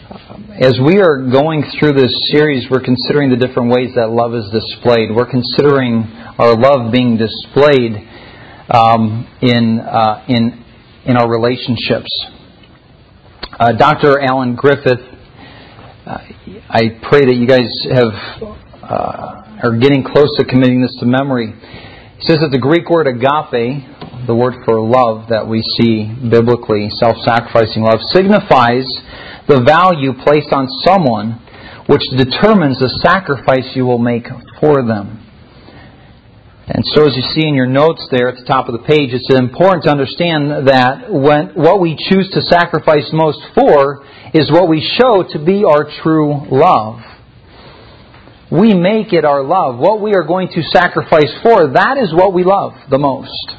As we are going through this series, we're considering the different ways that love is displayed. We're considering our love being displayed in our relationships. Dr. Alan Griffith, I pray that you guys are getting close to committing this to memory. He says that the Greek word agape, the word for love that we see biblically, self-sacrificing love, signifies the value placed on someone which determines the sacrifice you will make for them. And so as you see in your notes there at the top of the page, it's important to understand that what we choose to sacrifice most for is what we show to be our true love. We make it our love. What we are going to sacrifice for, that is what we love the most.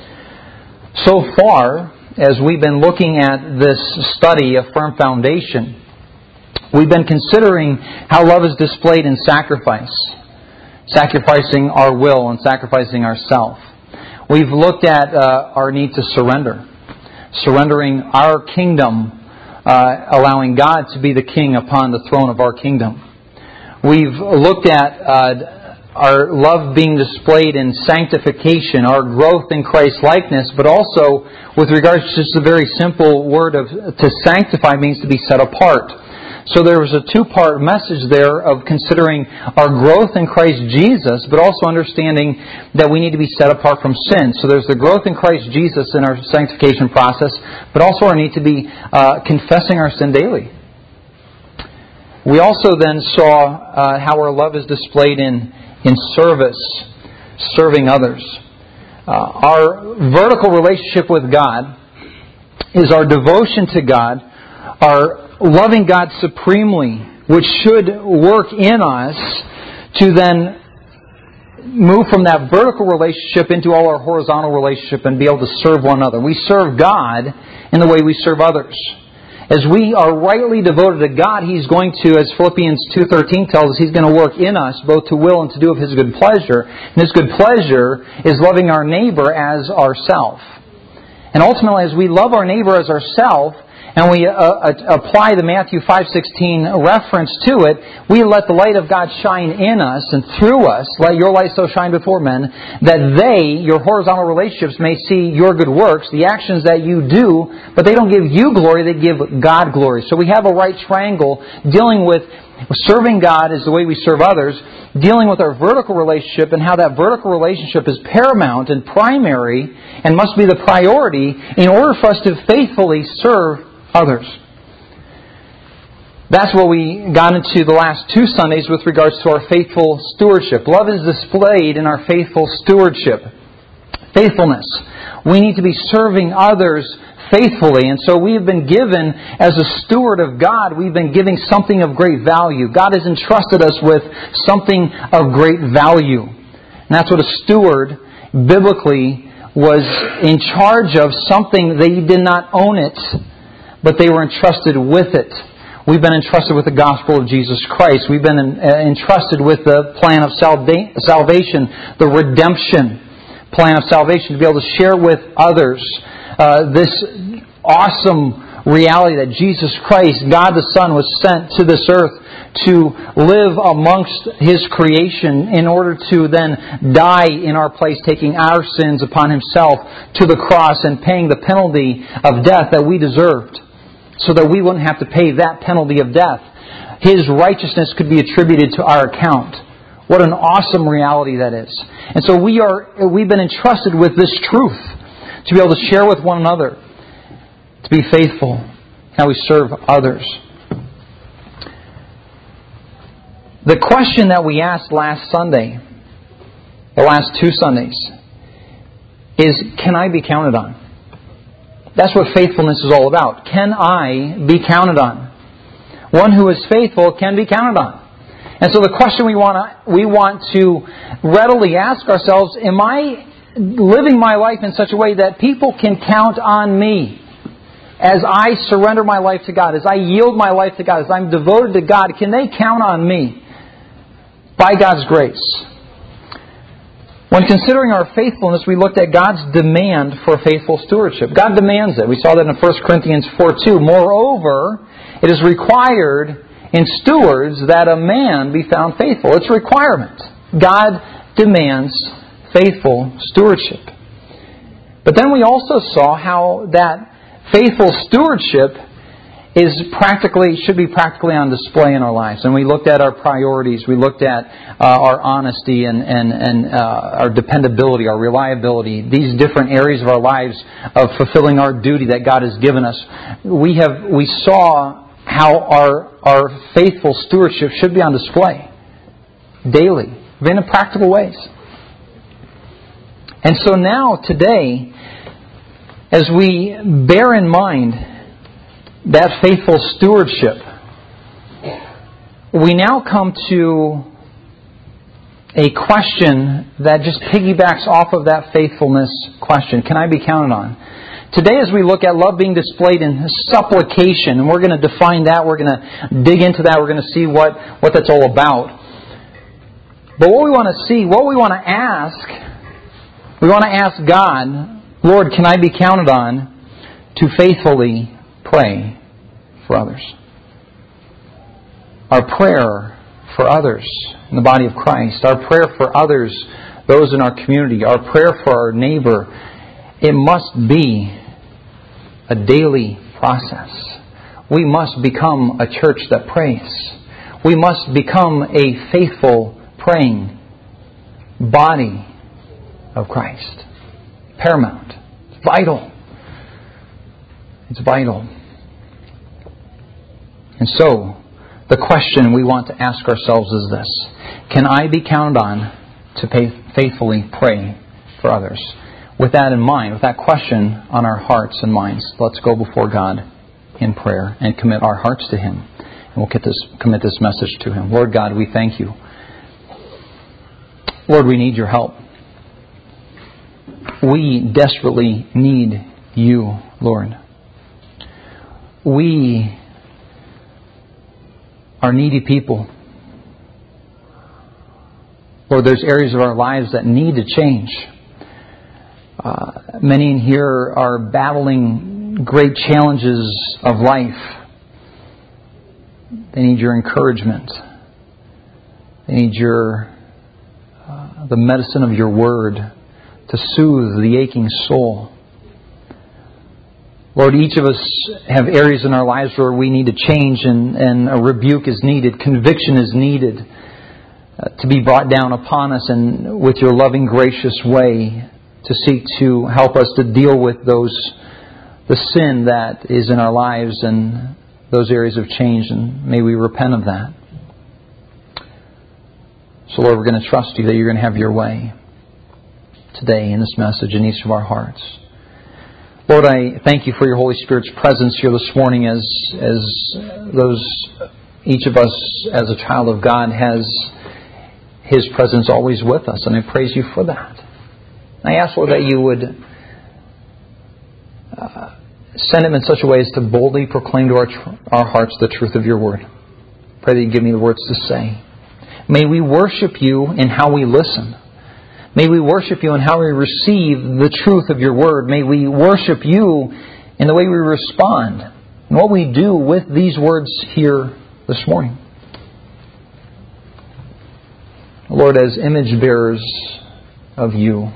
So far, as we've been looking at this study of Firm Foundation, we've been considering how love is displayed in sacrifice. Sacrificing our will and sacrificing ourself. We've looked at our need to surrender. Surrendering our kingdom, allowing God to be the king upon the throne of our kingdom. We've looked at our love being displayed in sanctification, our growth in Christ-likeness, but also with regards to just the very simple word of to sanctify means to be set apart. So there was a two-part message there of considering our growth in Christ Jesus, but also understanding that we need to be set apart from sin. So there's the growth in Christ Jesus in our sanctification process, but also our need to be confessing our sin daily. We also then saw how our love is displayed in service, serving others. Our vertical relationship with God is our devotion to God, our loving God supremely, which should work in us to then move from that vertical relationship into all our horizontal relationship and be able to serve one another. We serve God in the way we serve others. As we are rightly devoted to God, He's going to, as Philippians 2:13 tells us, He's going to work in us both to will and to do of His good pleasure. And His good pleasure is loving our neighbor as ourself. And ultimately, as we love our neighbor as ourself, and we apply the Matthew 5:16 reference to it, we let the light of God shine in us and through us. Let your light so shine before men that they, your horizontal relationships, may see your good works, the actions that you do, but they don't give you glory, they give God glory. So we have a right triangle dealing with serving God is the way we serve others, dealing with our vertical relationship and how that vertical relationship is paramount and primary and must be the priority in order for us to faithfully serve others. That's what we got into the last two Sundays with regards to our faithful stewardship. Love is displayed in our faithful stewardship. Faithfulness. We need to be serving others faithfully. And so we have been given, as a steward of God, we've been giving something of great value. God has entrusted us with something of great value. And that's what a steward, biblically, was in charge of, something they did not own it, but they were entrusted with it. We've been entrusted with the gospel of Jesus Christ. We've been entrusted with the plan of salvation, the redemption plan of salvation, to be able to share with others this awesome reality that Jesus Christ, God the Son, was sent to this earth to live amongst His creation in order to then die in our place, taking our sins upon Himself to the cross and paying the penalty of death that we deserved, so that we wouldn't have to pay that penalty of death. His righteousness could be attributed to our account. What an awesome reality that is. And so we've been entrusted with this truth to be able to share with one another, to be faithful, how we serve others. The question that we asked last Sunday, the last two Sundays, is, can I be counted on? That's what faithfulness is all about. Can I be counted on? One who is faithful can be counted on. And so the question we want to readily ask ourselves, am I living my life in such a way that people can count on me as I surrender my life to God, as I yield my life to God, as I'm devoted to God? Can they count on me by God's grace? When considering our faithfulness, we looked at God's demand for faithful stewardship. God demands it. We saw that in 1 Corinthians 4:2. Moreover, It is required in stewards that a man be found faithful. It's a requirement. God demands faithful stewardship. But then we also saw how that faithful stewardship should be practically on display in our lives. And we looked at our priorities. We looked at our honesty and our dependability, our reliability, these different areas of our lives of fulfilling our duty that God has given us. We saw how our faithful stewardship should be on display daily, in practical ways. And so now, today, as we bear in mind that faithful stewardship, we now come to a question that just piggybacks off of that faithfulness question. Can I be counted on? Today, as we look at love being displayed in supplication, and we're going to define that, we're going to dig into that, we're going to see what that's all about. But what we want to see, what we want to ask God, Lord, can I be counted on to faithfully pray for others? Our prayer for others in the body of Christ, our prayer for others, those in our community, our prayer for our neighbor, it must be a daily process. We must become a church that prays. We must become a faithful praying body of Christ. Paramount. It's vital. It's vital. And so, the question we want to ask ourselves is this: can I be counted on to faithfully pray for others? With that in mind, with that question on our hearts and minds, let's go before God in prayer and commit our hearts to Him. And we'll commit this message to Him. Lord God, we thank You. Lord, we need Your help. We desperately need You, Lord. We are needy people. Lord, there's areas of our lives that need to change. Many in here are battling great challenges of life. They need Your encouragement. They need the medicine of Your Word to soothe the aching soul. Lord, each of us have areas in our lives where we need to change, and a rebuke is needed, conviction is needed to be brought down upon us, and with Your loving, gracious way to seek to help us to deal with the sin that is in our lives and those areas of change, and may we repent of that. So Lord, we're going to trust You that You're going to have Your way today in this message in each of our hearts. Lord, I thank You for Your Holy Spirit's presence here this morning as each of us as a child of God has His presence always with us, and I praise You for that. I ask, Lord, that You would send Him in such a way as to boldly proclaim to our hearts the truth of Your Word. Pray that You give me the words to say. May we worship You in how we listen. May we worship You in how we receive the truth of Your Word. May we worship You in the way we respond and what we do with these words here this morning. Lord, as image bearers of You,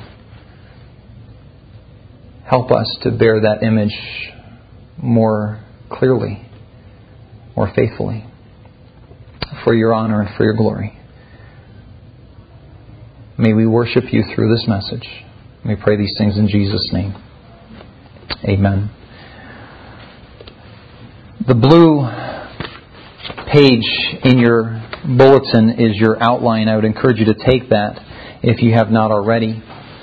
help us to bear that image more clearly, more faithfully, for Your honor and for Your glory. May we worship You through this message. We pray these things in Jesus' name. Amen. The blue page in your bulletin is your outline. I would encourage you to take that if you have not already.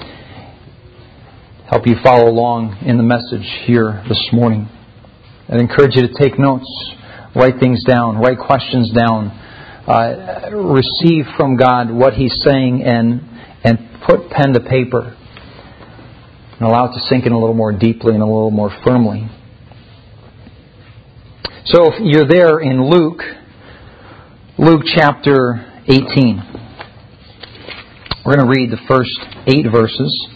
Help you follow along in the message here this morning. I'd encourage you to take notes, write things down, write questions down, receive from God what He's saying, and put pen to paper and allow it to sink in a little more deeply and a little more firmly. So if you're there in Luke chapter 18, we're going to read the first 8 verses.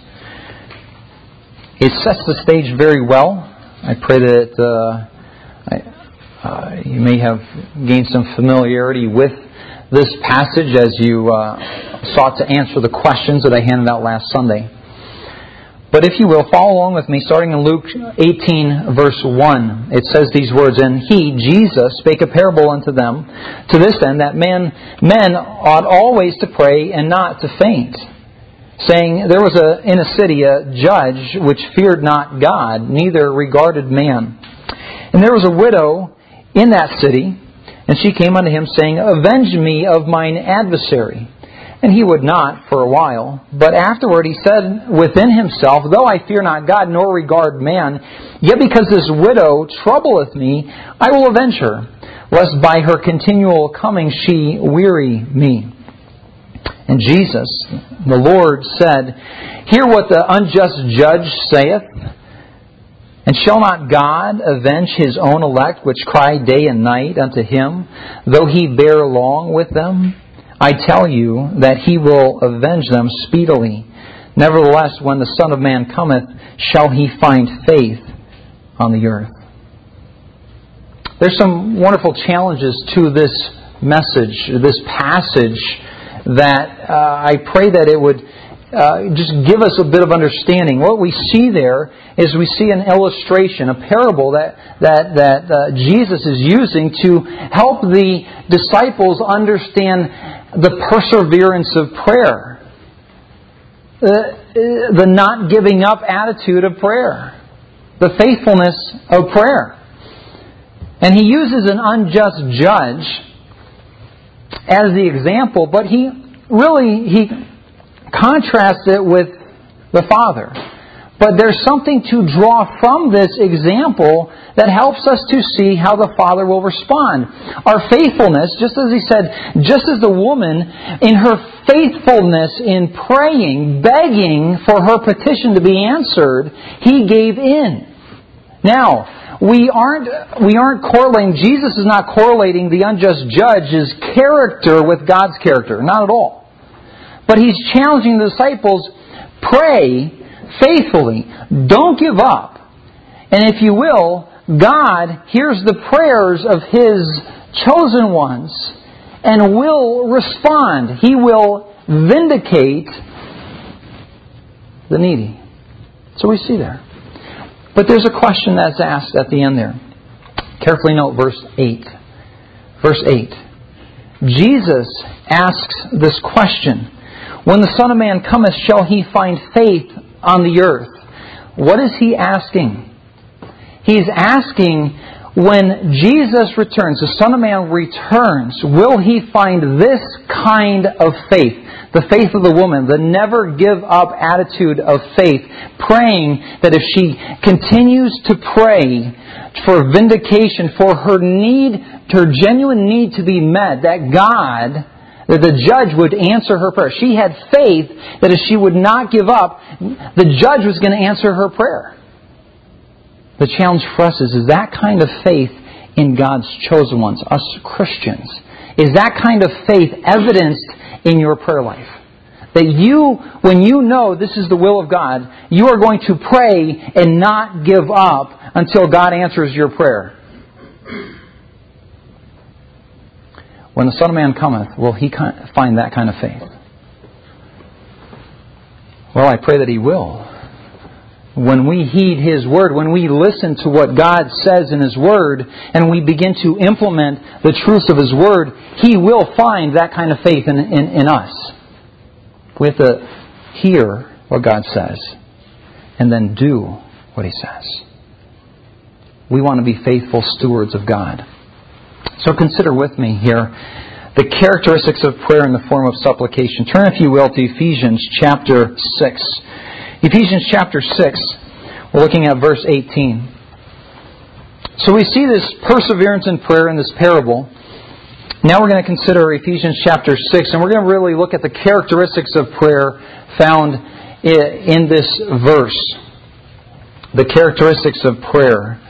It sets the stage very well. I pray that You may have gained some familiarity with this passage as you sought to answer the questions that I handed out last Sunday. But if you will, follow along with me, starting in Luke 18, verse 1. It says these words, "And he, Jesus, spake a parable unto them, to this end, that men ought always to pray and not to faint. Saying, there was in a city a judge which feared not God, neither regarded man. And there was a widow in that city, and she came unto him, saying, Avenge me of mine adversary. And he would not for a while. But afterward he said within himself, Though I fear not God, nor regard man, yet because this widow troubleth me, I will avenge her, lest by her continual coming she weary me. And Jesus, the Lord, said, Hear what the unjust judge saith. And shall not God avenge His own elect, which cry day and night unto Him, though He bear long with them? I tell you that He will avenge them speedily. Nevertheless, when the Son of Man cometh, shall He find faith on the earth?" There's some wonderful challenges to this message, this passage, that I pray that it would just give us a bit of understanding. What we see there is we see an illustration, a parable that Jesus is using to help the disciples understand the perseverance of prayer, the not giving up attitude of prayer, the faithfulness of prayer. And he uses an unjust judge as the example, but he contrasts it with the Father. But there's something to draw from this example that helps us to see how the Father will respond. Our faithfulness, just as he said, just as the woman in her faithfulness in praying, begging for her petition to be answered, he gave in. Now, we aren't correlating, Jesus is not correlating the unjust judge's character with God's character. Not at all. But he's challenging the disciples, pray faithfully. Don't give up. And if you will, God hears the prayers of His chosen ones and will respond. He will vindicate the needy. So we see there. But there's a question that's asked at the end there. Carefully note verse 8. Verse 8. Jesus asks this question. When the Son of Man cometh, shall He find faith on the earth? What is He asking? He's asking, when Jesus returns, the Son of Man returns, will He find this kind of faith? The faith of the woman, the never give up attitude of faith, praying that if she continues to pray for vindication, for her need, her genuine need to be met, that the judge would answer her prayer. She had faith that if she would not give up, the judge was going to answer her prayer. The challenge for us is that kind of faith in God's chosen ones, us Christians? Is that kind of faith evidenced in your prayer life? That when you know this is the will of God, you are going to pray and not give up until God answers your prayer. When the Son of Man cometh, will He find that kind of faith? Well, I pray that He will. When we heed His Word, when we listen to what God says in His Word, and we begin to implement the truths of His Word, He will find that kind of faith in us. We have to hear what God says and then do what He says. We want to be faithful stewards of God. So consider with me here the characteristics of prayer in the form of supplication. Turn, if you will, to Ephesians chapter 6. Ephesians chapter 6, we're looking at verse 18. So we see this perseverance in prayer in this parable. Now we're going to consider Ephesians chapter 6, and we're going to really look at the characteristics of prayer found in this verse. The characteristics of prayer.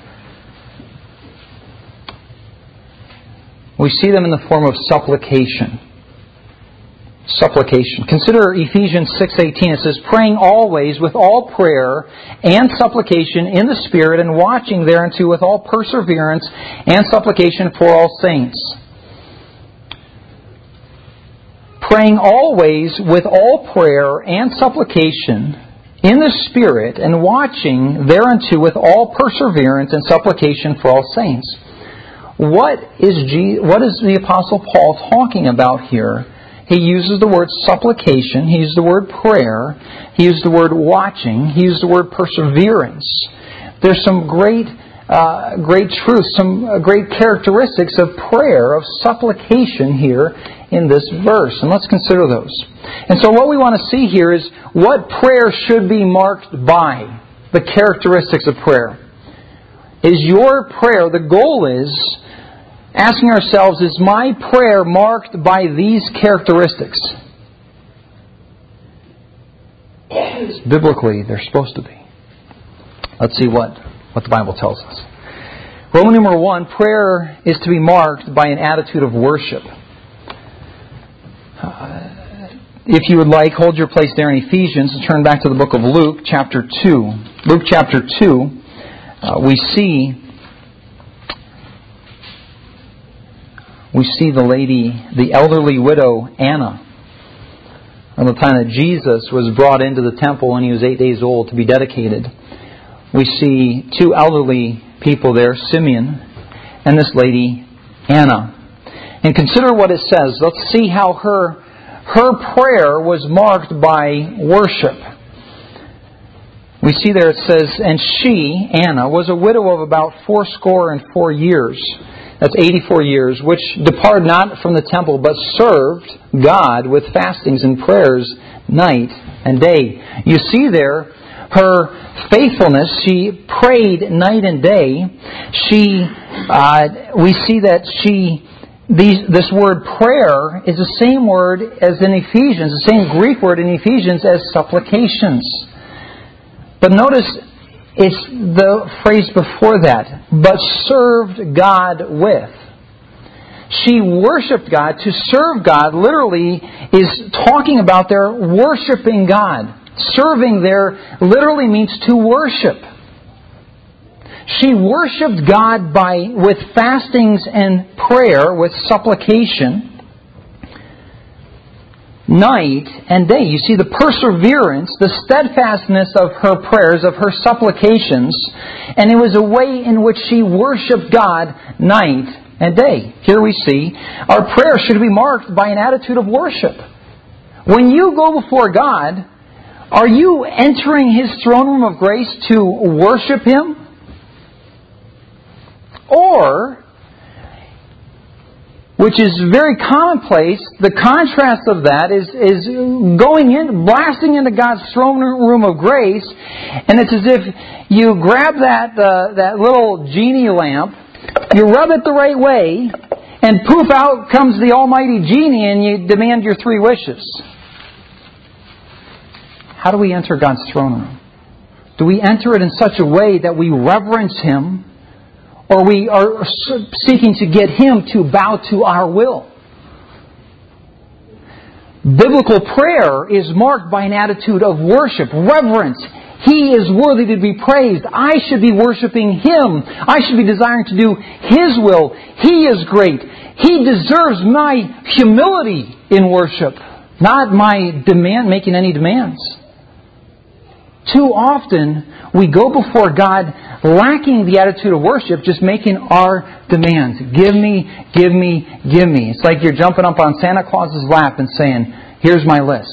We see them in the form of supplication. supplication. Consider Ephesians 6:18. It says, praying always with all prayer and supplication in the Spirit, and watching thereunto with all perseverance and supplication for all saints. Praying always with all prayer and supplication in the Spirit, and watching thereunto with all perseverance and supplication for all saints. What is the Apostle Paul talking about here? He uses the word supplication, he uses the word prayer, he uses the word watching, he uses the word perseverance. There's some great truths, some great characteristics of prayer, of supplication here in this verse. And let's consider those. And so what we want to see here is what prayer should be marked by, the characteristics of prayer. Is your prayer, the goal is asking ourselves, is my prayer marked by these characteristics? Biblically, they're supposed to be. Let's see what the Bible tells us. Roman numeral 1, prayer is to be marked by an attitude of worship. If you would like, hold your place there in Ephesians and turn back to the book of Luke, chapter 2. Luke chapter 2, we see the elderly widow Anna. At the time that Jesus was brought into the temple when he was 8 days old to be dedicated, we see two elderly people there, Simeon and this lady Anna. And consider what it says. Let's see how her prayer was marked by worship. We see there it says, and she, Anna, was a widow of about 84 years. That's 84 years, which departed not from the temple, but served God with fastings and prayers night and day. You see there her faithfulness. She prayed night and day. We see that this word prayer is the same word as in Ephesians, the same Greek word in Ephesians as supplications. But notice it's the phrase before that, but served God with. She worshipped God. To serve God literally is talking about their worshiping God. Serving there literally means to worship. She worshipped God with fastings and prayer, with supplication, night and day. You see the perseverance, the steadfastness of her prayers, of her supplications, and it was a way in which she worshipped God night and day. Here we see our prayer should be marked by an attitude of worship. When you go before God, are you entering His throne room of grace to worship Him? Or, which is very commonplace, the contrast of that is going in, blasting into God's throne room of grace, and it's as if you grab that little genie lamp, you rub it the right way, and poof, out comes the almighty genie, and you demand your 3 wishes. How do we enter God's throne room? Do we enter it in such a way that we reverence Him, or we are seeking to get Him to bow to our will? Biblical prayer is marked by an attitude of worship, reverence. He is worthy to be praised. I should be worshiping Him. I should be desiring to do His will. He is great. He deserves my humility in worship, not my making any demands. Too often, we go before God lacking the attitude of worship, just making our demands. Give me, give me, give me. It's like you're jumping up on Santa Claus's lap and saying, here's my list.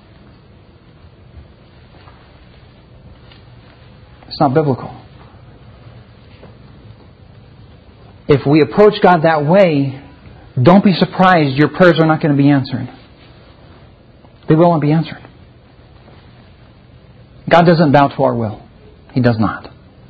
It's not biblical. If we approach God that way, don't be surprised your prayers are not going to be answered. They will not be answered. God doesn't bow to our will. He does not.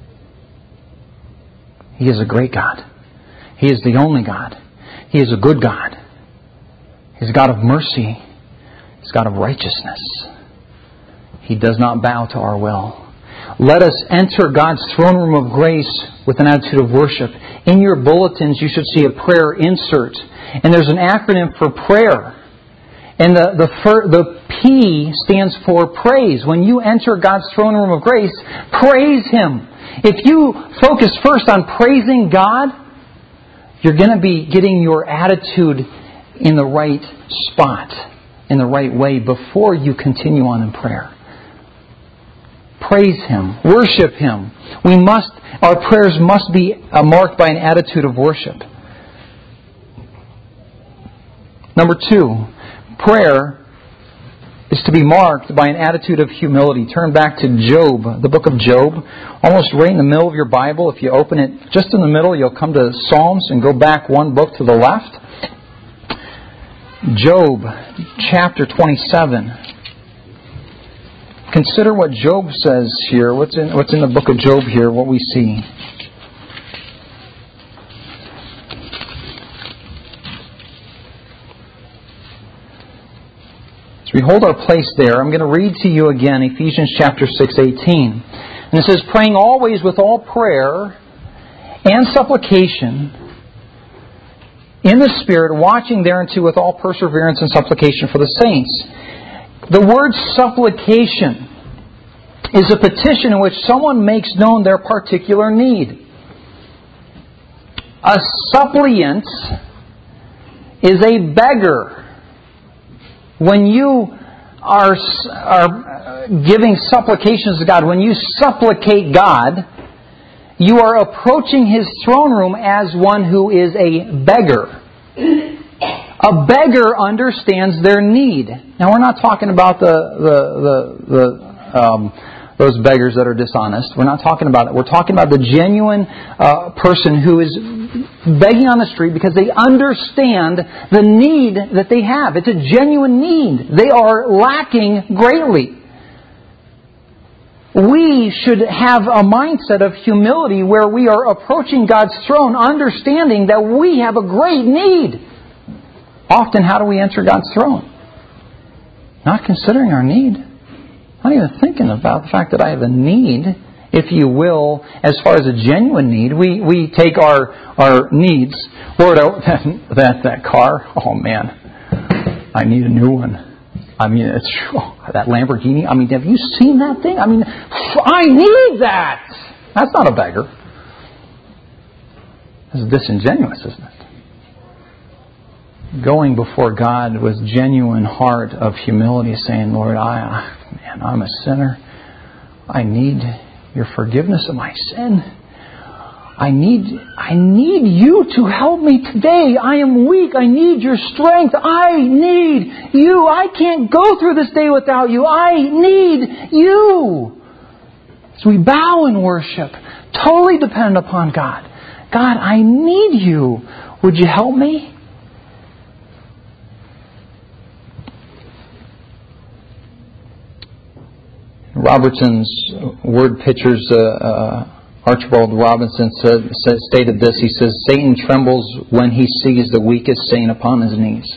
He is a great God. He is the only God. He is a good God. He's a God of mercy. He's a God of righteousness. He does not bow to our will. Let us enter God's throne room of grace with an attitude of worship. In your bulletins, you should see a prayer insert. And there's an acronym for prayer. And the P stands for praise. When you enter God's throne room of grace, praise Him. If you focus first on praising God, you're going to be getting your attitude in the right spot, in the right way, before you continue on in prayer. Praise Him. Worship Him. Our prayers must be marked by an attitude of worship. Number 2, prayer is to be marked by an attitude of humility. Turn back to Job, the book of Job, almost right in the middle of your Bible. If you open it just in the middle, you'll come to Psalms and go back one book to the left. Job, chapter 27. Consider what Job says here. What's in the book of Job here, what we see. As we hold our place there, I'm going to read to you again Ephesians chapter 6:18. And it says, praying always with all prayer and supplication in the Spirit, watching thereunto with all perseverance and supplication for the saints. The word supplication is a petition in which someone makes known their particular need. A suppliant is a beggar. When you are giving supplications to God, when you supplicate God, you are approaching His throne room as one who is a beggar. A beggar understands their need. Now, we're not talking about those beggars that are dishonest. We're not talking about it. We're talking about the genuine person who is begging on the street because they understand the need that they have. It's a genuine need. They are lacking greatly. We should have a mindset of humility where we are approaching God's throne understanding that we have a great need. Often, how do we enter God's throne? Not considering our need. Not even thinking about the fact that I have a need, if you will, as far as a genuine need. We take our needs. Lord, that car, oh man, I need a new one. I mean, it's that Lamborghini. I mean, have you seen that thing? I mean, I need that. That's not a beggar. That's disingenuous, isn't it? Going before God with genuine heart of humility, saying, Lord, I'm a sinner. I need your forgiveness of my sin. I need you to help me today. I am weak. I need your strength. I need you. I can't go through this day without you. I need you. So we bow in worship, totally dependent upon God. God, I need you. Would you help me? Robertson's word pictures, Archibald Robinson stated this. He says, Satan trembles when he sees the weakest saint upon his knees.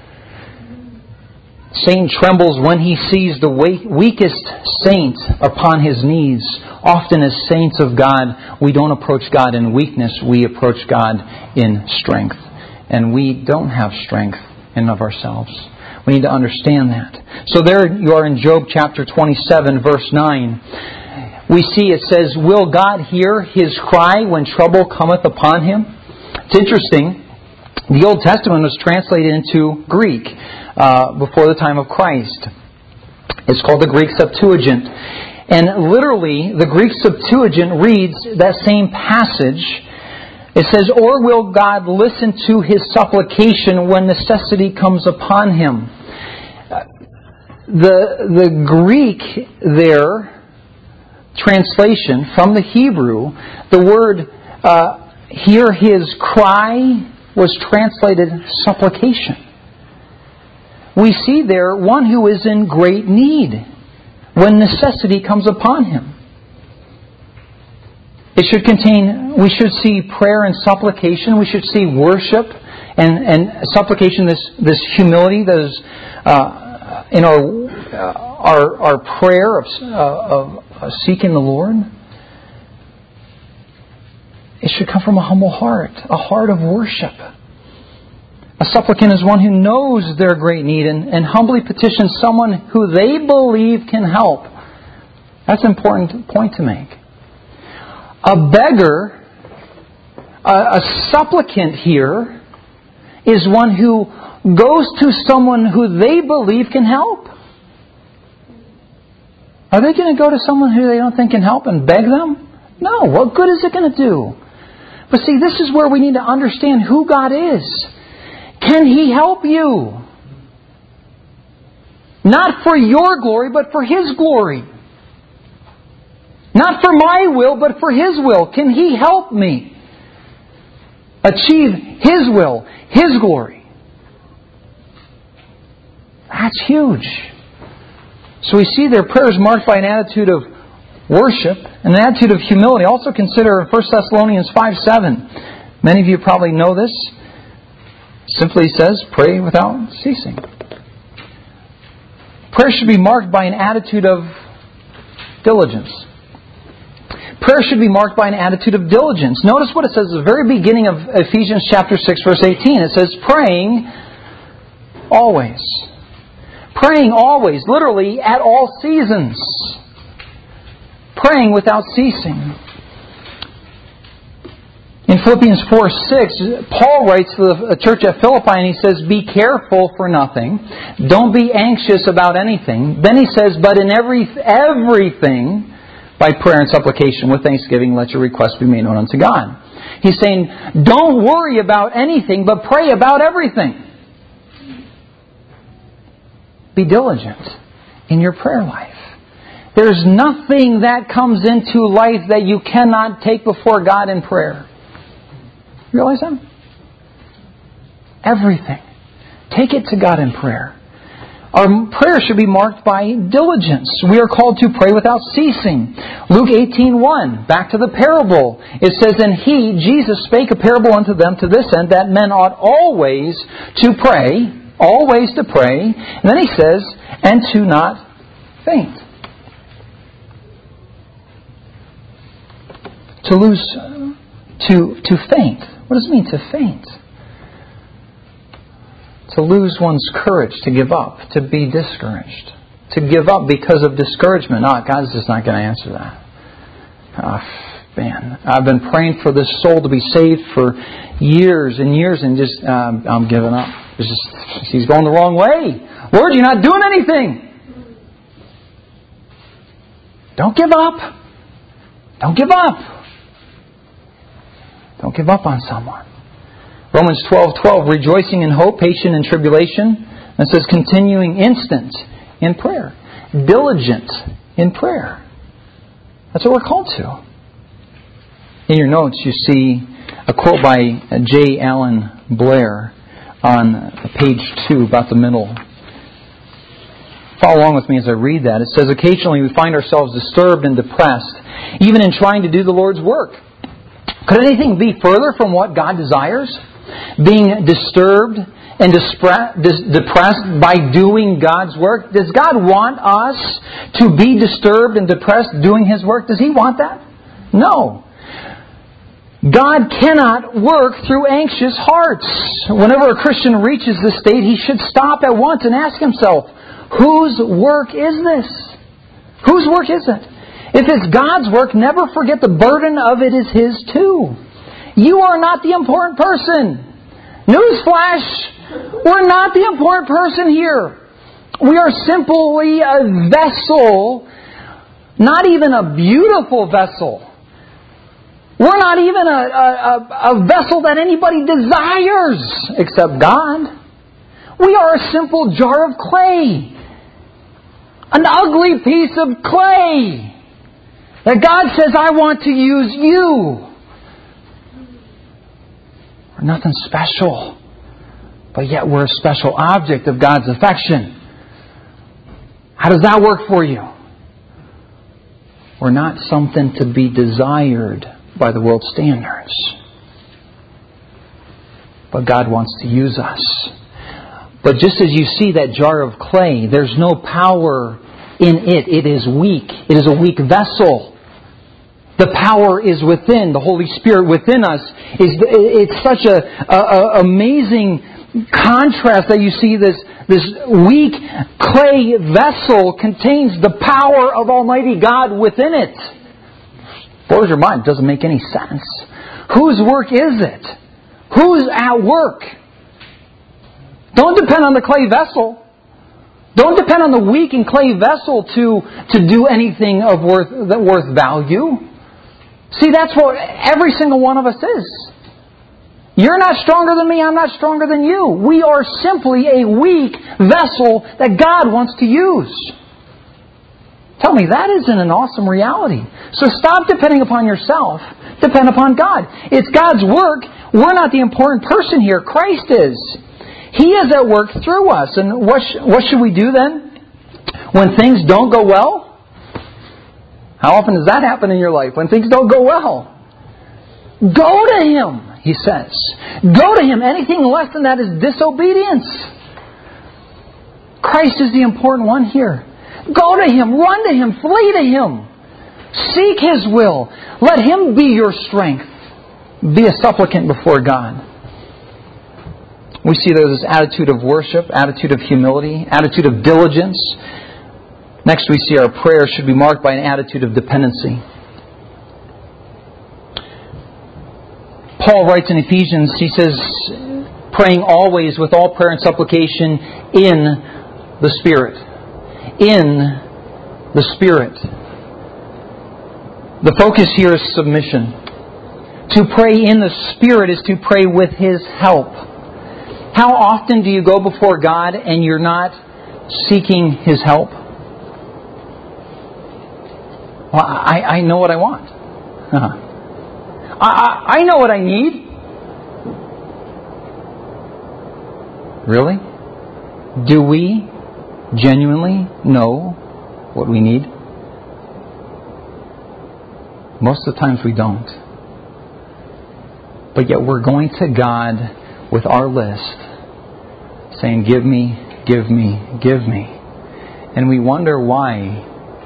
Satan trembles when he sees the weakest saint upon his knees. Often as saints of God, we don't approach God in weakness, we approach God in strength. And we don't have strength in and of ourselves. We need to understand that. So there you are in Job chapter 27, verse 9. We see it says, will God hear his cry when trouble cometh upon him? It's interesting. The Old Testament was translated into Greek before the time of Christ. It's called the Greek Septuagint. And literally, the Greek Septuagint reads that same passage. It says, or will God listen to his supplication when necessity comes upon him? The Greek there, translation from the Hebrew, the word hear his cry was translated supplication. We see there one who is in great need when necessity comes upon him. It should contain, we should see prayer and supplication. We should see worship and supplication, this humility that is in our prayer of seeking the Lord. It should come from a humble heart, a heart of worship. A supplicant is one who knows their great need and humbly petitions someone who they believe can help. That's an important point to make. A beggar, a supplicant here, is one who goes to someone who they believe can help. Are they going to go to someone who they don't think can help and beg them? No. What good is it going to do? But see, this is where we need to understand who God is. Can He help you? Not for your glory, but for His glory. Not for my will, but for His will. Can He help me achieve His will, His glory? That's huge. So we see their prayers marked by an attitude of worship and an attitude of humility. Also consider 1 Thessalonians 5:7. Many of you probably know this. Simply says, pray without ceasing. Prayer should be marked by an attitude of diligence. Prayer should be marked by an attitude of diligence. Notice what it says at the very beginning of Ephesians chapter 6, verse 18. It says, praying always. Praying always, literally at all seasons. Praying without ceasing. In Philippians 4:6, Paul writes to the church at Philippi and he says, be careful for nothing. Don't be anxious about anything. Then he says, but in everything, by prayer and supplication with thanksgiving, let your requests be made known unto God. He's saying, don't worry about anything, but pray about everything. Be diligent in your prayer life. There's nothing that comes into life that you cannot take before God in prayer. You realize that? Everything. Take it to God in prayer. Our prayer should be marked by diligence. We are called to pray without ceasing. Luke 18:1, back to the parable. It says, and He, Jesus, spake a parable unto them to this end, that men ought always to pray. Always to pray. And then He says, and to not faint. To faint. What does it mean to faint? To lose one's courage, to give up, to be discouraged. To give up because of discouragement. God's just not going to answer that. Man, I've been praying for this soul to be saved for years and years and just, I'm giving up. He's going the wrong way. Lord, you're not doing anything. Don't give up. Don't give up. Don't give up on someone. Romans 12:12, rejoicing in hope, patient in tribulation. And it says continuing instant in prayer. Diligent in prayer. That's what we're called to. In your notes you see a quote by J. Allen Blair on page 2, about the middle. Follow along with me as I read that. It says, occasionally we find ourselves disturbed and depressed, even in trying to do the Lord's work. Could anything be further from what God desires? Being disturbed and depressed by doing God's work? Does God want us to be disturbed and depressed doing His work? Does He want that? No. God cannot work through anxious hearts. Whenever a Christian reaches this state, he should stop at once and ask himself, whose work is this? Whose work is it? If it's God's work, never forget the burden of it is His too. You are not the important person. Newsflash! We're not the important person here. We are simply a vessel, not even a beautiful vessel. We're not even a vessel that anybody desires except God. We are a simple jar of clay. An ugly piece of clay. That God says, I want to use you. We're nothing special. But yet we're a special object of God's affection. How does that work for you? We're not something to be desired by the world's standards. But God wants to use us. But just as you see that jar of clay, there's no power in it. It is weak. It is a weak vessel. The power is within. The Holy Spirit within us. It's such an amazing contrast that you see, this weak clay vessel contains the power of Almighty God within it. Blows your mind. It doesn't make any sense. Whose work is it? Who's at work? Don't depend on the clay vessel. Don't depend on the weak and clay vessel to do anything of worth value. See, that's what every single one of us is. You're not stronger than me, I'm not stronger than you. We are simply a weak vessel that God wants to use. Tell me, that isn't an awesome reality. So stop depending upon yourself. Depend upon God. It's God's work. We're not the important person here. Christ is. He is at work through us. And what should we do then? When things don't go well? How often does that happen in your life? When things don't go well? Go to Him, He says. Go to Him. Anything less than that is disobedience. Christ is the important one here. Go to Him. Run to Him. Flee to Him. Seek His will. Let Him be your strength. Be a supplicant before God. We see there's this attitude of worship, attitude of humility, attitude of diligence. Next we see our prayer should be marked by an attitude of dependency. Paul writes in Ephesians, he says, praying always with all prayer and supplication in the Spirit. In the Spirit. The focus here is submission. To pray in the Spirit is to pray with His help. How often do you go before God and you're not seeking His help? Well, I know what I want. I know what I need. Really? Do we genuinely know what we need? Most of the times we don't. But yet we're going to God with our list, saying, give me, give me, give me. And we wonder why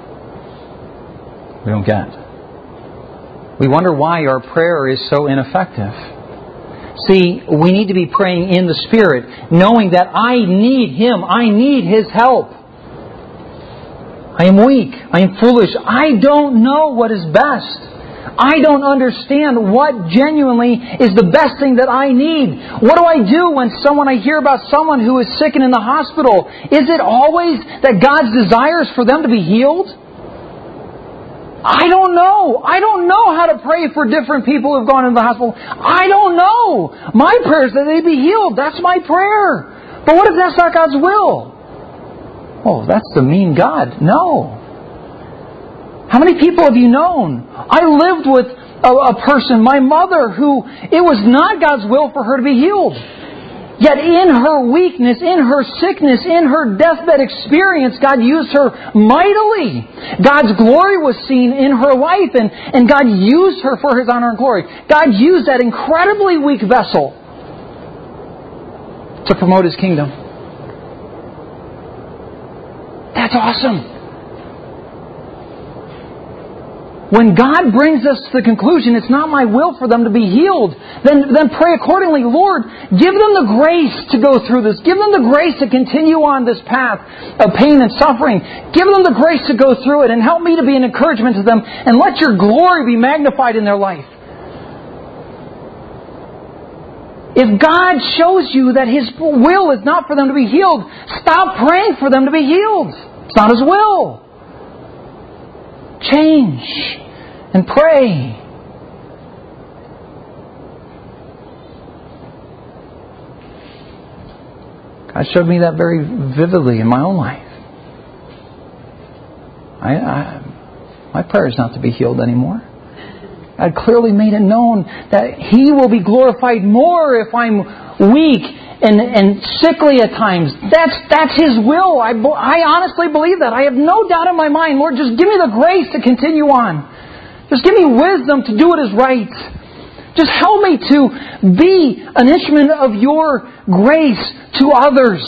we don't get. We wonder why our prayer is so ineffective. See, we need to be praying in the Spirit, knowing that I need Him. I need His help. I am weak. I am foolish. I don't know what is best. I don't understand what genuinely is the best thing that I need. What do I do when I hear about someone who is sick and in the hospital? Is it always that God's desire is for them to be healed? I don't know. I don't know how to pray for different people who have gone into the hospital. I don't know. My prayer is that they be healed. That's my prayer. But what if that's not God's will? Oh, that's the mean God. No. How many people have you known? I lived with a person, my mother, who it was not God's will for her to be healed. Yet in her weakness, in her sickness, in her deathbed experience, God used her mightily. God's glory was seen in her life, and God used her for His honor and glory. God used that incredibly weak vessel to promote His kingdom. That's awesome. When God brings us to the conclusion, it's not my will for them to be healed, then pray accordingly. Lord, give them the grace to go through this. Give them the grace to continue on this path of pain and suffering. Give them the grace to go through it and help me to be an encouragement to them, and let Your glory be magnified in their life. If God shows you that His will is not for them to be healed, stop praying for them to be healed. It's not His will. Change and pray. God showed me that very vividly in my own life. My prayer is not to be healed anymore. God clearly made it known that He will be glorified more if I'm weak and sickly at times. That's His will. I honestly believe that. I have no doubt in my mind. Lord, just give me the grace to continue on. Just give me wisdom to do what is right. Just help me to be an instrument of Your grace to others.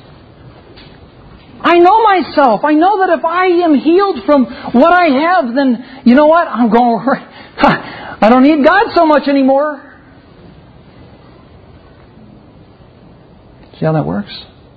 I know myself. I know that if I am healed from what I have, then you know what? I'm going, I don't need God so much anymore. See how that works?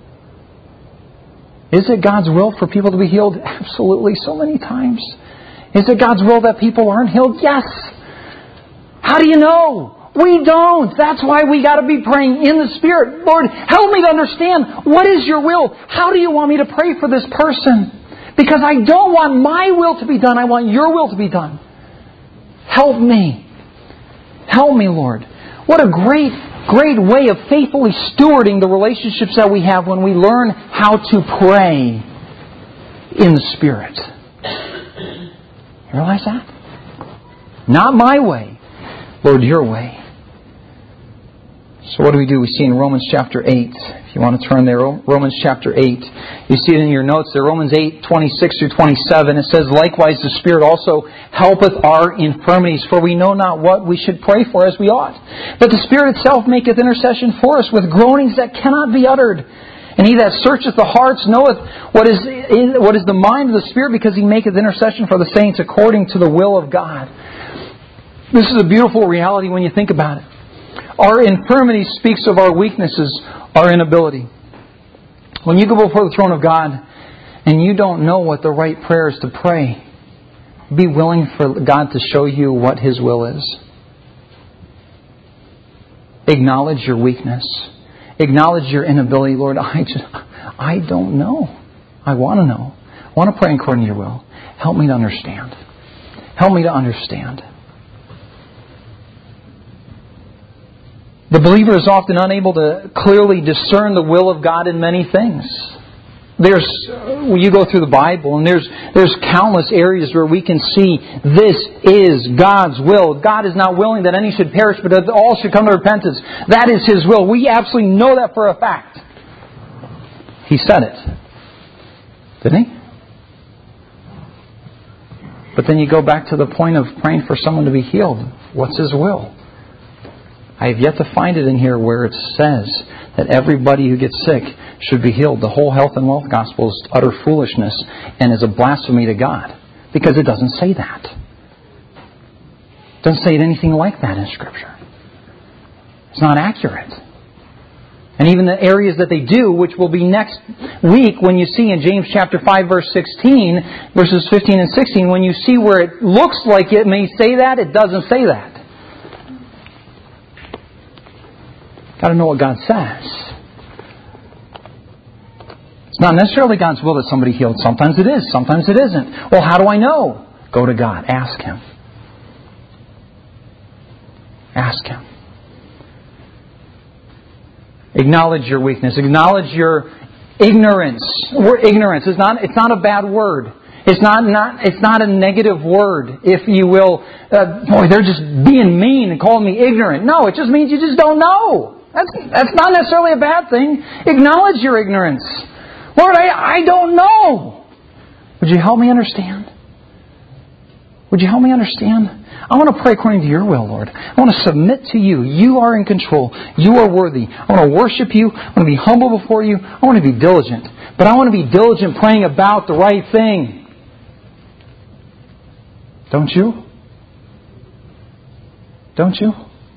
Is it God's will for people to be healed? Absolutely, so many times. Is it God's will that people aren't healed? Yes. How do you know? We don't. That's why we got to be praying in the Spirit. Lord, help me to understand, what is your will? How do you want me to pray for this person? Because I don't want my will to be done. I want your will to be done. Help me. Help me, Lord. What a great way of faithfully stewarding the relationships that we have when we learn how to pray in the Spirit. You realize that? Not my way, Lord, your way. So what do? We see in Romans chapter 8. If you want to turn there, Romans chapter 8. You see it in your notes there, Romans 8, 26 through 27. It says, "Likewise the Spirit also helpeth our infirmities, for we know not what we should pray for as we ought. But the Spirit itself maketh intercession for us with groanings that cannot be uttered. And He that searcheth the hearts knoweth what is the mind of the Spirit, because He maketh intercession for the saints according to the will of God." This is a beautiful reality when you think about it. Our infirmity speaks of our weaknesses, our inability. When you go before the throne of God and you don't know what the right prayer is to pray, be willing for God to show you what His will is. Acknowledge your weakness. Acknowledge your inability. Lord, I don't know. I want to know. I want to pray according to your will. Help me to understand. Help me to understand. The believer is often unable to clearly discern the will of God in many things. You go through the Bible and there's countless areas where we can see this is God's will. God is not willing that any should perish, but that all should come to repentance. That is His will. We absolutely know that for a fact. He said it. Didn't He? But then you go back to the point of praying for someone to be healed. What's His will? I have yet to find it in here where it says that everybody who gets sick should be healed. The whole health and wealth gospel is utter foolishness and is a blasphemy to God. Because it doesn't say that. It doesn't say anything like that in Scripture. It's not accurate. And even the areas that they do, which will be next week when you see in James chapter 5 verse 16, verses 15 and 16, when you see where it looks like it may say that, it doesn't say that. Got to know what God says. It's not necessarily God's will that somebody healed. Sometimes it is. Sometimes it isn't. Well, how do I know? Go to God. Ask Him. Ask Him. Acknowledge your weakness. Acknowledge your ignorance. Ignorance is not a bad word. It's not a negative word, if you will. Boy, they're just being mean and calling me ignorant. No, it just means you just don't know. That's not necessarily a bad thing. Acknowledge your ignorance. Lord, I don't know. Would you help me understand? Would you help me understand? I want to pray according to your will, Lord. I want to submit to you. You are in control. You are worthy. I want to worship you. I want to be humble before you. I want to be diligent. But I want to be diligent praying about the right thing. Don't you? Don't you?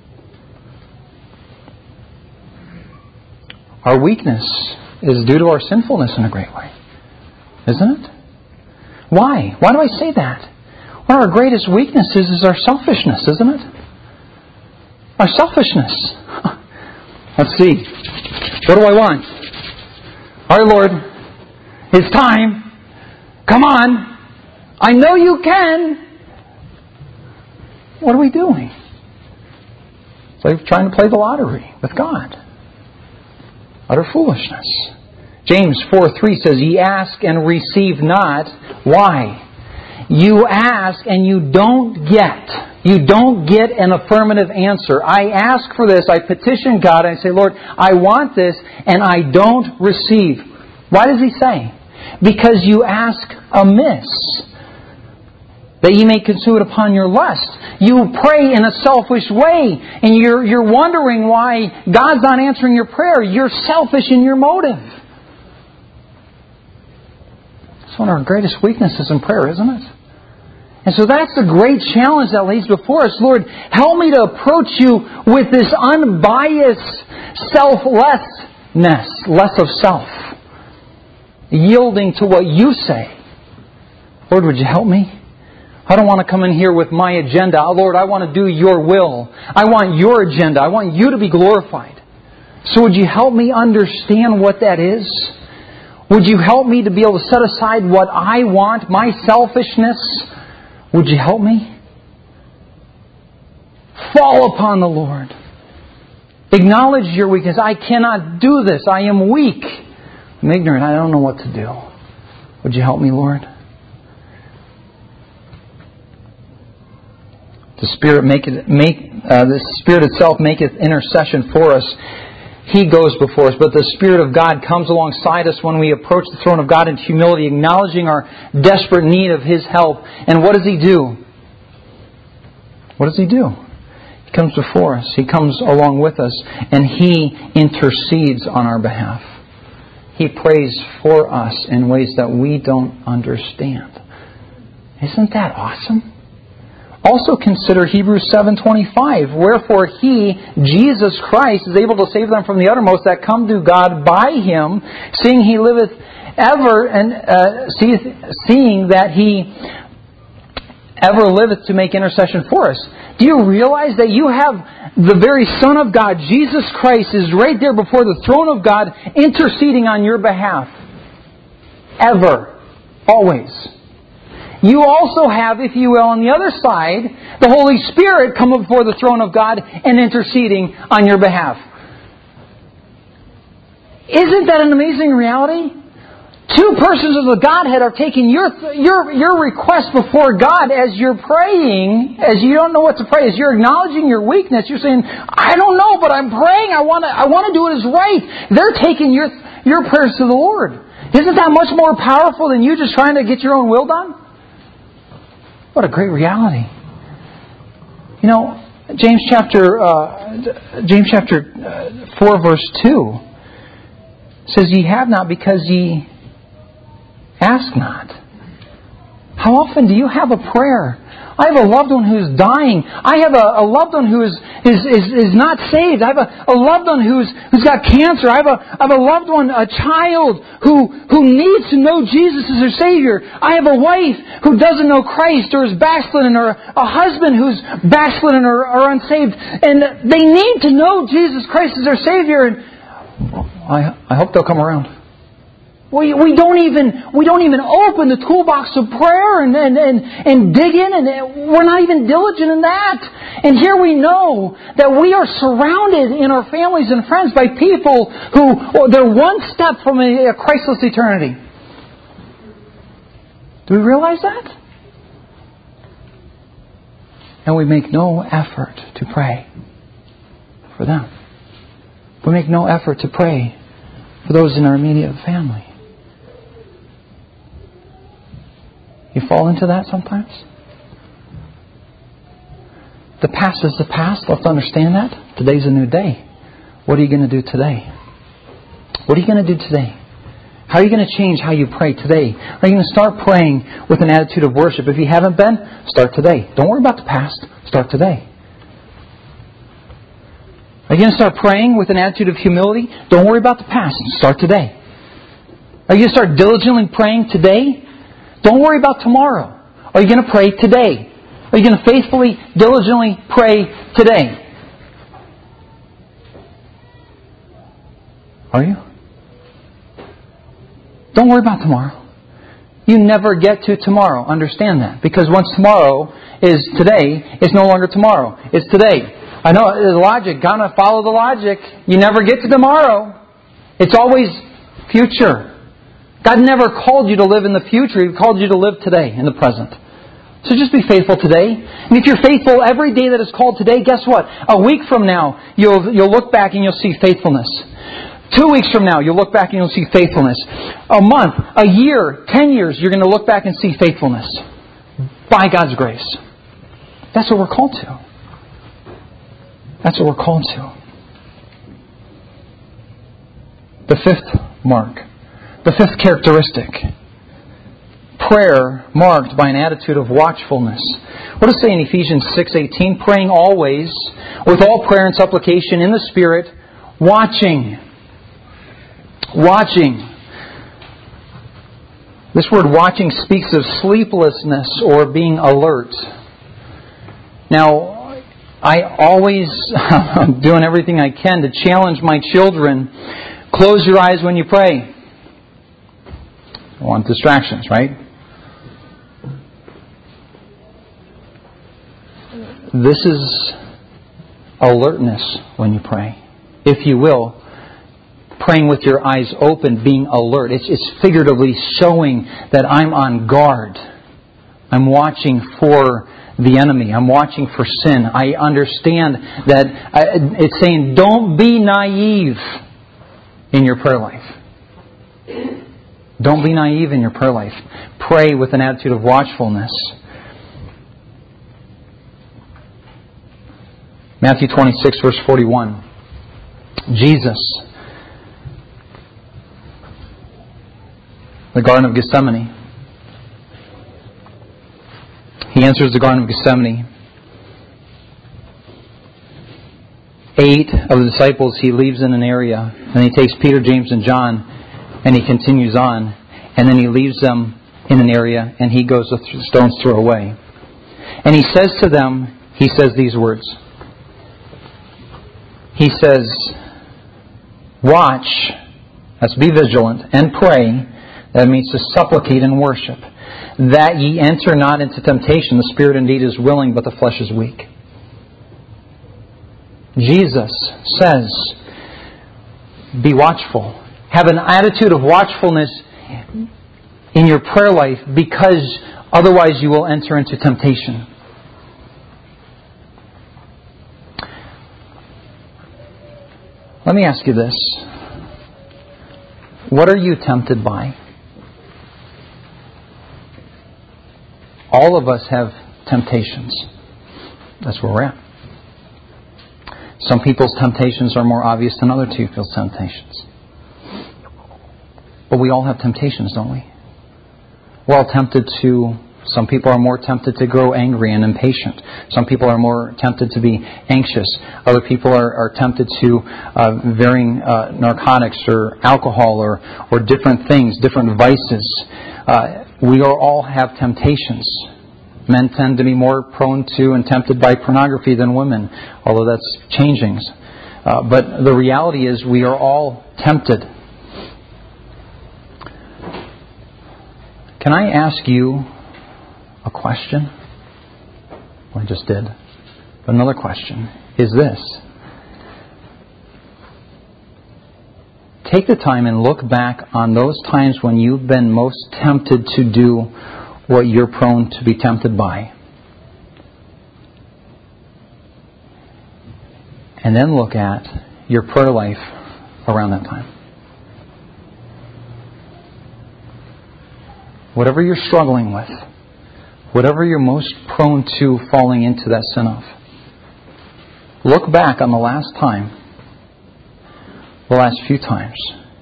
Our weakness is due to our sinfulness in a great way. Isn't it? Why? Why do I say that? One of our greatest weaknesses is our selfishness, isn't it? Our selfishness. Let's see. What do I want? All right, Lord. It's time. Come on. I know you can. What are we doing? It's like trying to play the lottery with God. Utter foolishness. James 4:3 says, "Ye ask and receive not." Why? You ask and you don't get. You don't get an affirmative answer. I ask for this. I petition God. And I say, Lord, I want this, and I don't receive. Why does He say? Because you ask amiss, that ye may consume it upon your lust. You pray in a selfish way, and you're wondering why God's not answering your prayer. You're selfish in your motive. It's one of our greatest weaknesses in prayer, isn't it? And so that's the great challenge that lays before us. Lord, help me to approach you with this unbiased, selfless less of self, yielding to what you say. Lord, would you help me? I don't want to come in here with my agenda. Lord, I want to do your will. I want your agenda. I want you to be glorified. So would you help me understand what that is? Would you help me to be able to set aside what I want, my selfishness? Would you help me? Fall upon the Lord. Acknowledge your weakness. I cannot do this. I am weak. I'm ignorant. I don't know what to do. Would you help me, Lord? The Spirit itself maketh intercession for us. He goes before us, but the Spirit of God comes alongside us when we approach the throne of God in humility, acknowledging our desperate need of His help. And what does He do? What does He do? He comes before us. He comes along with us, and He intercedes on our behalf. He prays for us in ways that we don't understand. Isn't that awesome? Also consider Hebrews 7:25. Wherefore He, Jesus Christ, is able to save them from the uttermost that come to God by Him, seeing He liveth ever, and seeing that He ever liveth to make intercession for us. Do you realize that you have the very Son of God, Jesus Christ, is right there before the throne of God, interceding on your behalf? Ever. Always. You also have, if you will, on the other side, the Holy Spirit come before the throne of God and interceding on your behalf. Isn't that an amazing reality? Two persons of the Godhead are taking your request before God as you're praying, as you don't know what to pray, as you're acknowledging your weakness. You're saying, I don't know, but I'm praying. I want to do what is right. They're taking your prayers to the Lord. Isn't that much more powerful than you just trying to get your own will done? What a great reality. You know, James chapter 4 verse 2 says, Ye have not because ye ask not. How often do you have a prayer? I have a loved one who's dying. I have a loved one who is not saved. I have a loved one who's got cancer. I have a loved one, a child who needs to know Jesus as their Savior. I have a wife who doesn't know Christ or is backslidden, or a husband who's backslidden or unsaved. And they need to know Jesus Christ as their Savior. And I hope they'll come around. We don't even open the toolbox of prayer and dig in, and we're not even diligent in that. And here we know that we are surrounded in our families and friends by people who they're one step from a Christless eternity. Do we realize that? And we make no effort to pray for them. We make no effort to pray for those in our immediate family. You fall into that sometimes? The past is the past. Let's understand that. Today's a new day. What are you going to do today? What are you going to do today? How are you going to change how you pray today? Are you going to start praying with an attitude of worship? If you haven't been, start today. Don't worry about the past. Start today. Are you going to start praying with an attitude of humility? Don't worry about the past. Start today. Are you going to start diligently praying today? Don't worry about tomorrow. Are you going to pray today? Are you going to faithfully, diligently pray today? Are you? Don't worry about tomorrow. You never get to tomorrow. Understand that. Because once tomorrow is today, it's no longer tomorrow. It's today. I know the logic. Gotta follow the logic. You never get to tomorrow. It's always future. God never called you to live in the future. He called you to live today, in the present. So just be faithful today. And if you're faithful every day that is called today, guess what? A week from now, you'll look back and you'll see faithfulness. 2 weeks from now, you'll look back and you'll see faithfulness. A month, a year, 10 years, you're going to look back and see faithfulness. By God's grace. That's what we're called to. That's what we're called to. The fifth mark. The fifth characteristic. Prayer marked by an attitude of watchfulness. What does it say in Ephesians 6:18? Praying always with all prayer and supplication in the Spirit, watching Watching. This word watching speaks of sleeplessness or being alert. Now, I always am doing everything I can to challenge my children. Close your eyes when you pray. I want distractions, right? This is alertness when you pray. If you will, praying with your eyes open, being alert. It's figuratively showing that I'm on guard. I'm watching for the enemy. I'm watching for sin. I understand that it's saying don't be naive in your prayer life. Don't be naive in your prayer life. Pray with an attitude of watchfulness. Matthew 26, verse 41. Jesus, the Garden of Gethsemane. He enters the Garden of Gethsemane. 8 of the disciples he leaves in an area, and he takes Peter, James, and John, and he continues on, and then he leaves them in an area, and he goes a stone's throw away. And he says to them, he says these words. He says, watch, that's be vigilant, and pray, that means to supplicate and worship, that ye enter not into temptation. The spirit indeed is willing, but the flesh is weak. Jesus says, be watchful. Have an attitude of watchfulness in your prayer life, because otherwise you will enter into temptation. Let me ask you this. What are you tempted by? All of us have temptations. That's where we're at. Some people's temptations are more obvious than other people's temptations. But we all have temptations, don't we? We're all tempted to... Some people are more tempted to grow angry and impatient. Some people are more tempted to be anxious. Other people are tempted to varying narcotics or alcohol or different things, different vices. We all have temptations. Men tend to be more prone to and tempted by pornography than women, although that's changing. But the reality is we are all tempted. Can I ask you a question? Well, I just did. But another question is this. Take the time and look back on those times when you've been most tempted to do what you're prone to be tempted by. And then look at your prayer life around that time. Whatever you're struggling with, whatever you're most prone to falling into that sin of, look back on the last time, the last few times.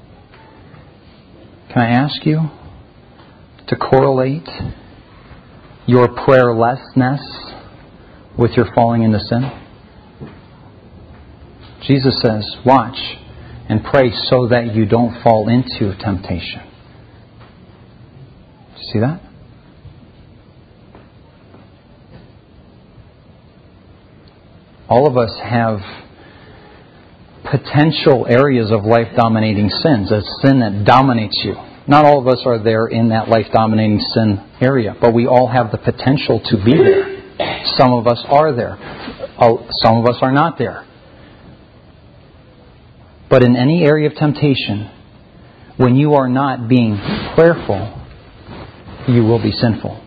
Can I ask you to correlate your prayerlessness with your falling into sin? Jesus says, watch and pray so that you don't fall into temptation. See that? All of us have potential areas of life-dominating sins, a sin that dominates you. Not all of us are there in that life-dominating sin area, but we all have the potential to be there. Some of us are there. Some of us are not there. But in any area of temptation, when you are not being prayerful, you will be sinful.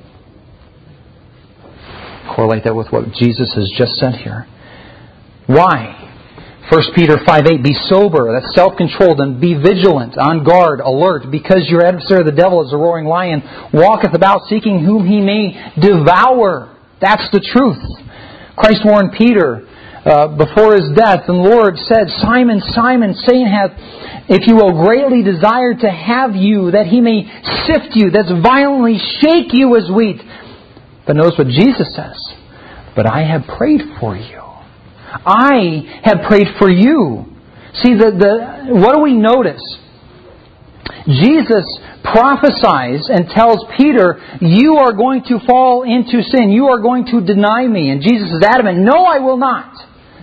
Correlate that with what Jesus has just said here. Why? 1 Peter 5:8, be sober, that's self-controlled, and be vigilant, on guard, alert, because your adversary the devil is a roaring lion, walketh about seeking whom he may devour. That's the truth. Christ warned Peter before his death, and the Lord said, Simon, Simon, Satan hath, if you will, greatly desire to have you, that he may sift you, that's violently shake you as wheat. But notice what Jesus says, but I have prayed for you. I have prayed for you. See, what do we notice? Jesus prophesies and tells Peter, you are going to fall into sin. You are going to deny me. And Jesus is adamant, no, I will not.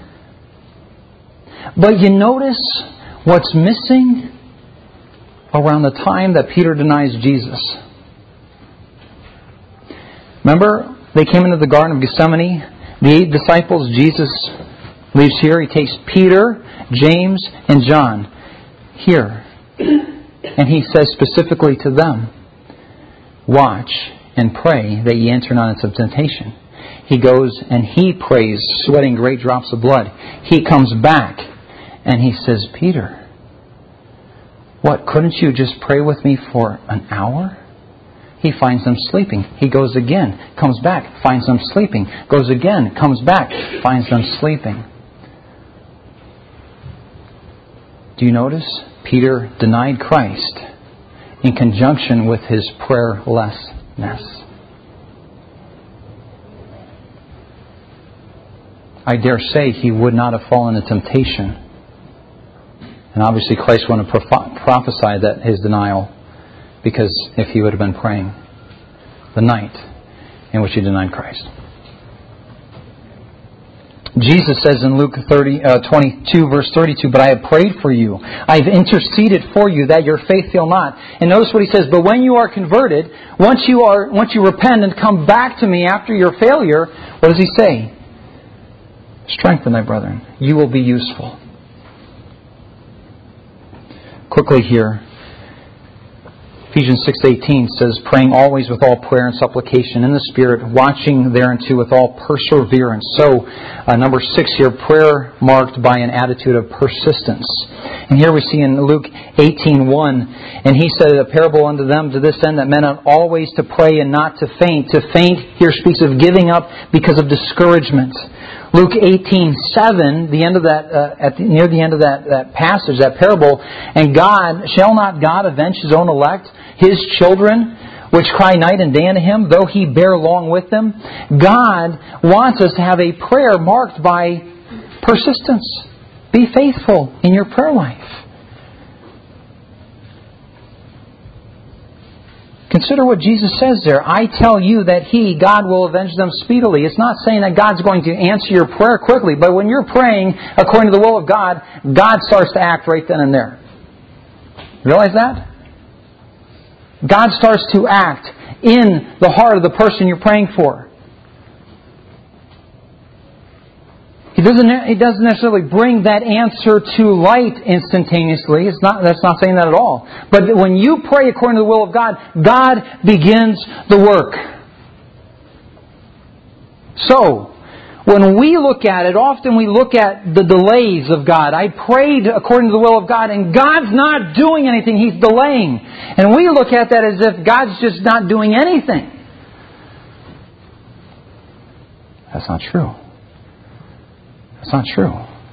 But you notice what's missing around the time that Peter denies Jesus. Remember, they came into the Garden of Gethsemane. The 8 disciples, Jesus leaves here. He takes Peter, James, and John here. And He says specifically to them, watch and pray that ye enter not into temptation. He goes and He prays, sweating great drops of blood. He comes back and He says, Peter, what, couldn't you just pray with me for an hour? He finds them sleeping. He goes again, comes back, finds them sleeping. Goes again, comes back, finds them sleeping. Do you notice? Peter denied Christ in conjunction with his prayerlessness. I dare say he would not have fallen into temptation. And obviously Christ wouldn't have prophesied that his denial, because if he would have been praying the night in which he denied Christ. Jesus says in Luke 22, verse 32, but I have prayed for you. I have interceded for you that your faith fail not. And notice what he says, but when you are converted, once you repent and come back to me after your failure, what does he say? Strengthen thy brethren. You will be useful. Quickly here, Ephesians 6:18 says, praying always with all prayer and supplication in the Spirit, watching thereunto with all perseverance. So, number 6 here, prayer marked by an attitude of persistence. And here we see in Luke 18:1, and he said a parable unto them to this end, that men ought always to pray and not to faint. To faint here speaks of giving up because of discouragement. Luke 18:7, the end of that, near the end of that passage, that parable, and shall not God avenge His own elect, His children, which cry night and day unto Him, though He bear long with them? God wants us to have a prayer marked by persistence. Be faithful in your prayer life. Consider what Jesus says there. I tell you that God will avenge them speedily. It's not saying that God's going to answer your prayer quickly, but when you're praying according to the will of God, God starts to act right then and there. Realize that? God starts to act in the heart of the person you're praying for. He doesn't necessarily bring that answer to light instantaneously. That's not saying that at all. But when you pray according to the will of God, God begins the work. So, when we look at it, often we look at the delays of God. I prayed according to the will of God, and God's not doing anything. He's delaying. And we look at that as if God's just not doing anything. That's not true. That's not true.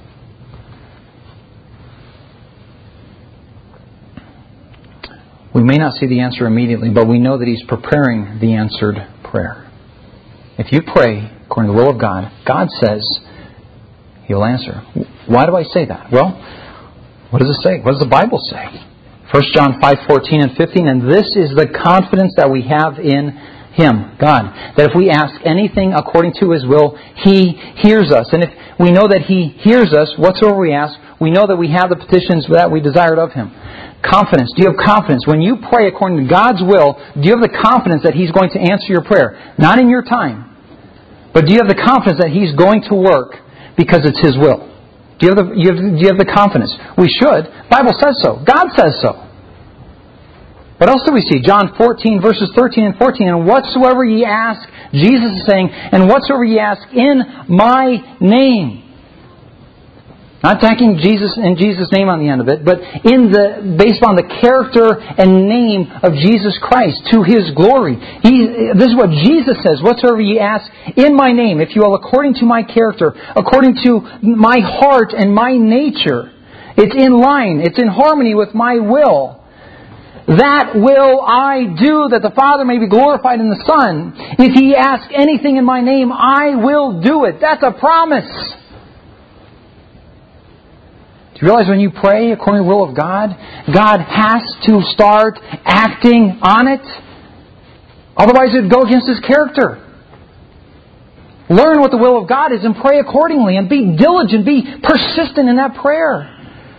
We may not see the answer immediately, but we know that He's preparing the answered prayer. If you pray according to the will of God, God says He'll answer. Why do I say that? Well, what does it say? What does the Bible say? 1 John 5:14 and 15, and this is the confidence that we have in Him, God, that if we ask anything according to His will, He hears us. And if we know that He hears us, whatsoever we ask, we know that we have the petitions that we desired of Him. Confidence. Do you have confidence? When you pray according to God's will, do you have the confidence that He's going to answer your prayer? Not in your time, but do you have the confidence that He's going to work because it's His will? Do you have the confidence? We should. The Bible says so. God says so. What else do we see? John 14, verses 13 and 14. And whatsoever ye ask, Jesus is saying, and whatsoever ye ask in my name. Not tacking Jesus and Jesus' name on the end of it, but based on the character and name of Jesus Christ, to His glory. This is what Jesus says, whatsoever ye ask in my name, if you will, according to my character, according to my heart and my nature, it's in line, it's in harmony with my will. That will I do, that the Father may be glorified in the Son. If ye ask anything in my name, I will do it. That's a promise. Do you realize when you pray according to the will of God, God has to start acting on it? Otherwise it would go against His character. Learn what the will of God is and pray accordingly, and be diligent, be persistent in that prayer.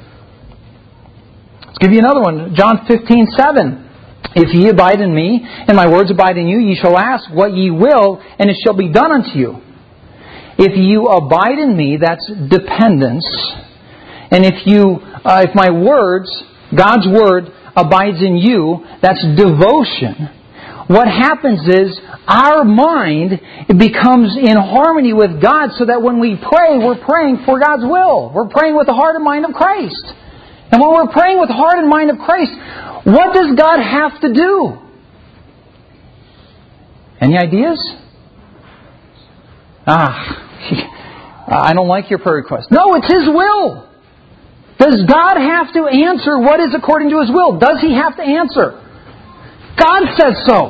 Let's give you another one. John 15:7. If ye abide in me, and my words abide in you, ye shall ask what ye will, and it shall be done unto you. If you abide in me, that's dependence. And if my words, God's Word, abides in you, that's devotion. What happens is our mind becomes in harmony with God, so that when we pray, we're praying for God's will. We're praying with the heart and mind of Christ. And when we're praying with the heart and mind of Christ, what does God have to do? Any ideas? I don't like your prayer request. No, it's His will. Does God have to answer what is according to His will? Does He have to answer? God says so.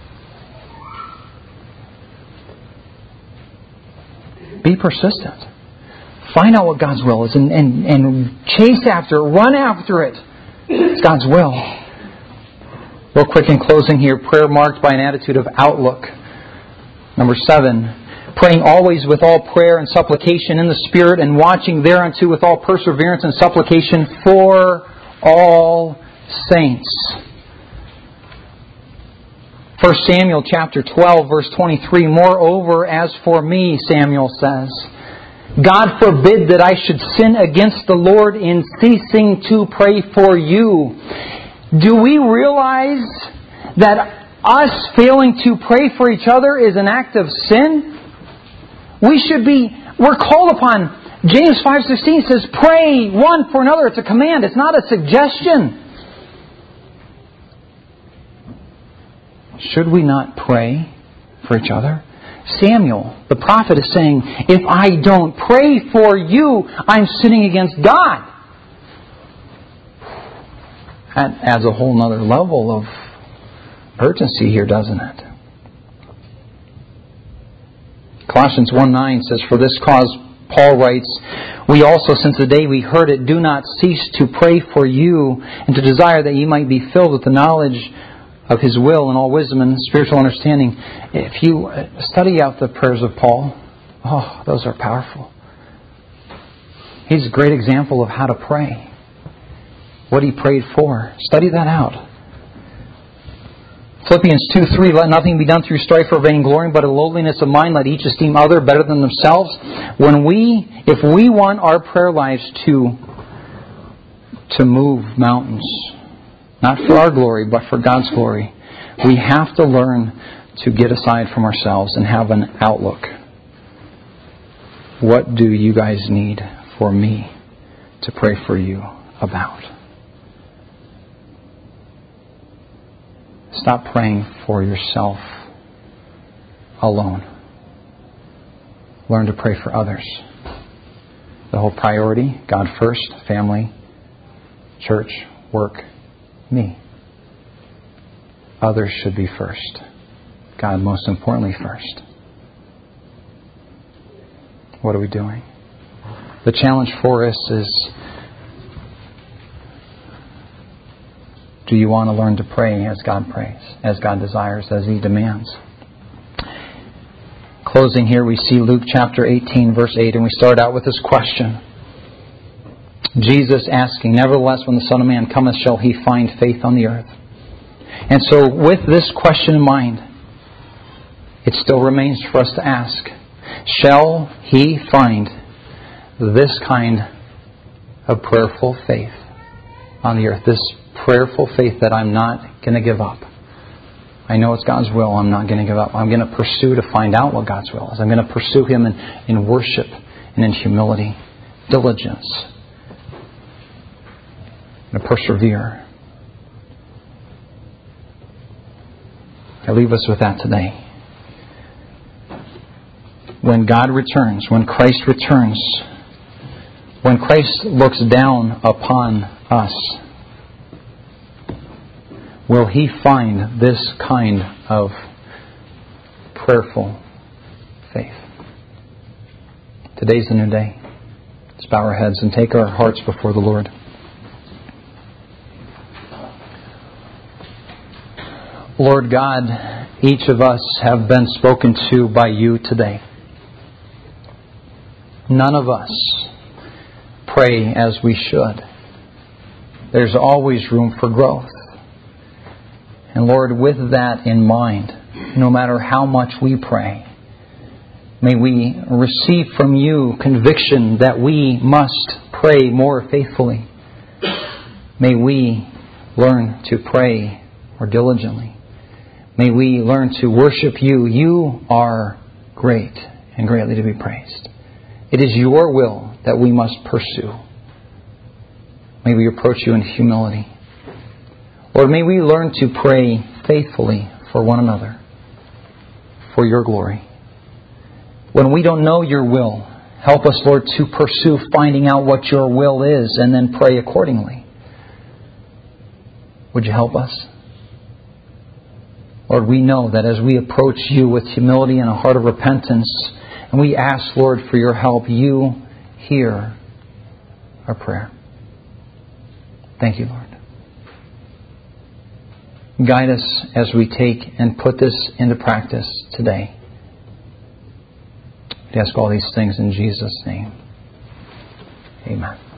Be persistent. Find out what God's will is and chase after it, run after it. It's God's will. Real quick in closing here, prayer marked by an attitude of outlook. Number 7, praying always with all prayer and supplication in the Spirit, and watching thereunto with all perseverance and supplication for all saints. 1 Samuel chapter 12, verse 23, moreover, as for me, Samuel says, God forbid that I should sin against the Lord in ceasing to pray for you. Do we realize that us failing to pray for each other is an act of sin? We're called upon. James 5:16 says, pray one for another. It's a command. It's not a suggestion. Should we not pray for each other? Samuel, the prophet, is saying, if I don't pray for you, I'm sinning against God. That adds a whole other level of urgency here, doesn't it? Colossians 1:9 says, for this cause, Paul writes, we also, since the day we heard it, do not cease to pray for you and to desire that ye might be filled with the knowledge of His will and all wisdom and spiritual understanding. If you study out the prayers of Paul, those are powerful. He's a great example of how to pray. What he prayed for. Study that out. Philippians 2:3, let nothing be done through strife or vainglory, but in lowliness of mind let each esteem other better than themselves. If we want our prayer lives to move mountains, not for our glory, but for God's glory, we have to learn to get aside from ourselves and have an outlook. What do you guys need for me to pray for you about? Stop praying for yourself alone. Learn to pray for others. The whole priority, God first, family, church, work, me. Others should be first. God most importantly first. What are we doing? The challenge for us is, do you want to learn to pray as God prays, as God desires, as He demands? Closing here, we see Luke chapter 18, verse 8, and we start out with this question. Jesus asking, nevertheless, when the Son of Man cometh, shall He find faith on the earth? And so, with this question in mind, it still remains for us to ask, shall He find this kind of prayerful faith on the earth? This prayerful faith that I'm not going to give up. I know it's God's will. I'm not going to give up. I'm going to pursue to find out what God's will is. I'm going to pursue Him in worship and in humility, diligence, and to persevere. I leave us with that today. When God returns, when Christ returns, when Christ looks down upon us, will He find this kind of prayerful faith? Today's a new day. Let's bow our heads and take our hearts before the Lord. Lord God, each of us have been spoken to by You today. None of us pray as we should. There's always room for growth. And Lord, with that in mind, no matter how much we pray, may we receive from You conviction that we must pray more faithfully. May we learn to pray more diligently. May we learn to worship You. You are great and greatly to be praised. It is Your will that we must pursue. May we approach You in humility. Lord, may we learn to pray faithfully for one another, for Your glory. When we don't know Your will, help us, Lord, to pursue finding out what Your will is and then pray accordingly. Would You help us? Lord, we know that as we approach You with humility and a heart of repentance, and we ask, Lord, for Your help, You hear our prayer. Thank You, Lord. Guide us as we take and put this into practice today. We ask all these things in Jesus' name. Amen.